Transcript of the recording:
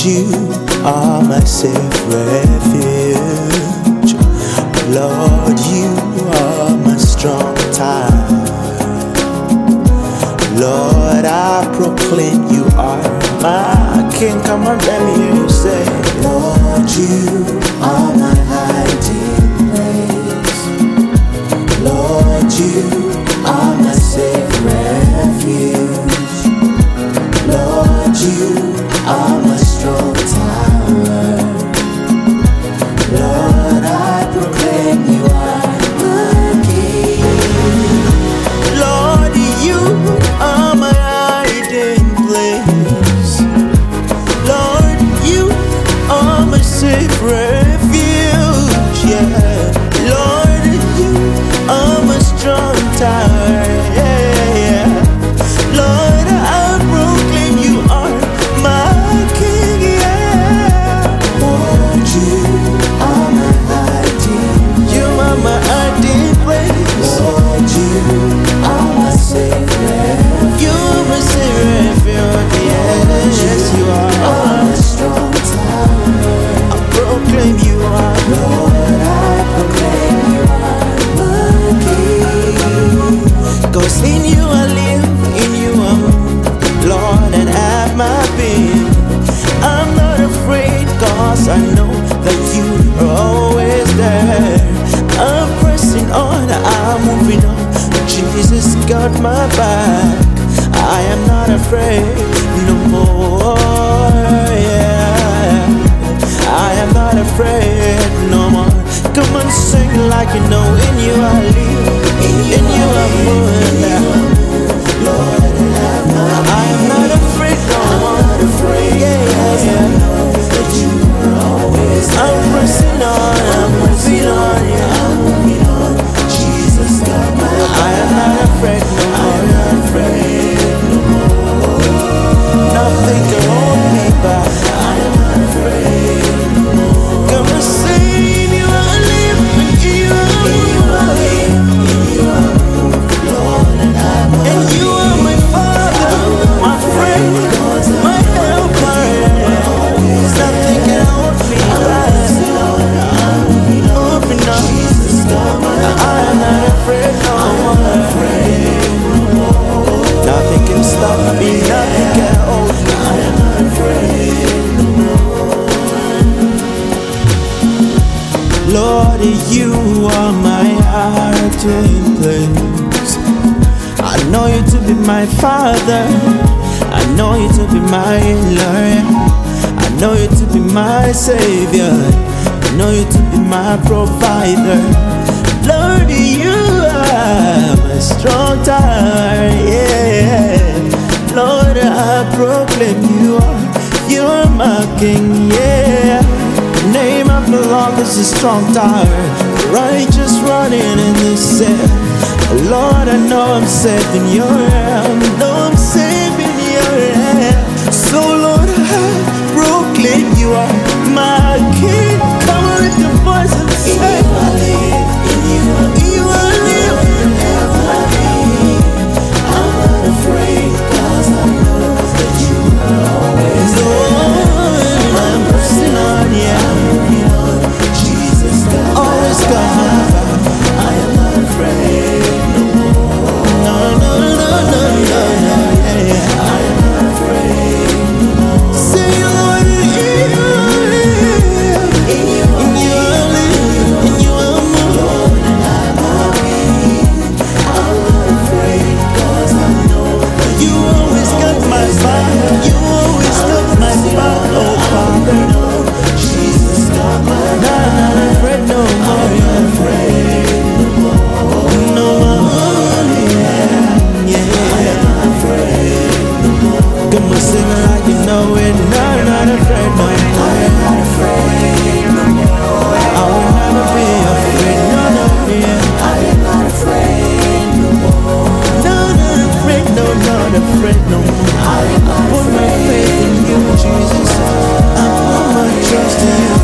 you are my safe refuge. Lord, you are my strong tower. Lord, I proclaim you are my King. Come on, let me hear you say, Lord, you are my hiding place. Lord, you are my safe refuge. Lord, you are my strong tower. Lord, I proclaim you are my King. Lord, you are my hiding place. Lord, you are my safe refuge. Yeah. Lord, you are my strong tower. Yeah, yeah. Lord, I proclaim you are my King. Yeah. Lord, you are my hiding. You are my hiding place. Lord, you are my safe refuge. You are my safe refuge. Yes, you are. My strong tower. I proclaim you are. Lord, I proclaim you are my King. 'Cause in you I live, in you I move, Lord, and have my being. I'm not afraid, 'cause I know that you are always there. I'm pressing on, I'm moving on. Jesus got my back. I am not afraid no more. Yeah, I am not afraid no more. Come on, sing like you know. In you I live, in you I move now. Lord, I am not afraid no more. Yeah, yeah. I'm pressing on, I'm moving on, yeah. I'm moving on. Jesus got my back. I am not afraid no more. I am not afraid no more. Nothing can hold me back. I am not afraid no more. Come and say, in you I live, in you I live, in you I move, Lord, and and you are my Father, my friend, my helper. Nothing can hold me back. Moving on. I am not afraid no more. Nothing can stop me. Nothing can hold me. I am not afraid no more. Lord, you are my hiding place. I know you to be my Father. I know you to be my Lord. I know you to be my Savior. I know you to be my provider. Lord, you are my strong tower. Yeah. Lord, I proclaim you are my King. Yeah. The name of the Lord is a strong tower. Righteous running in the sea. Lord, I know I'm safe in your hand. I know I'm safe in your hand. So Lord, I proclaim you are my King. Come on, lift your voice and say, in you I live. I'm not afraid, 'cause I know that you are always there. I'm pressing on, yeah. I'm moving on. Jesus always got my back. I am not afraid no more. No, no, no, no, no, no, yeah, yeah. I am not afraid no more. Say, Lord, in you I live, in you I live, in you I move, Lord, and I'm happy. I'm not afraid, 'cause I know that you always got my back. You always got my back, oh Father. Jesus got my back. I'm not afraid no more. I'm not afraid no more. No more, yeah, yeah. I'm not afraid no more. Come on, sing it like you know it. No, I'm not afraid no more. I'm not afraid no more. I will never be afraid. No, no, yeah. I am not afraid no more. No, not afraid, no, not afraid no more. I put my faith in you, Jesus. I put my trust in you.